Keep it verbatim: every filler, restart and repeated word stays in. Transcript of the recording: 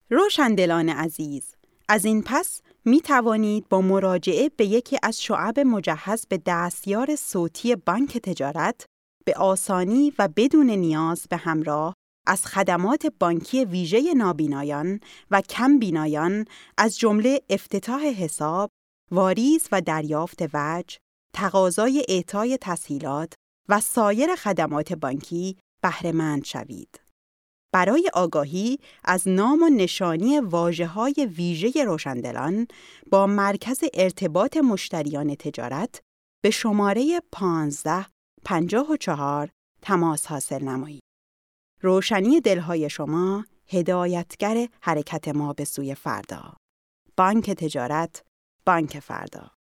روشندلان عزیز، از این پس می توانید با مراجعه به یکی از شعب مجهز به دستیار صوتی بانک تجارت به آسانی و بدون نیاز به همراه از خدمات بانکی ویژه نابینایان و کم بینایان از جمله افتتاح حساب، واریز و دریافت وجه، تقاضای اعطای تسهیلات و سایر خدمات بانکی بهره مند شوید. برای آگاهی از نام و نشانی واژه‌های ویژه روشندلان با مرکز ارتباط مشتریان تجارت به شماره پانزده پنجاه و چهار تماس حاصل نمایید. روشنی دلهای شما هدایتگر حرکت ما به سوی فردا. بانک تجارت، بانک فردا.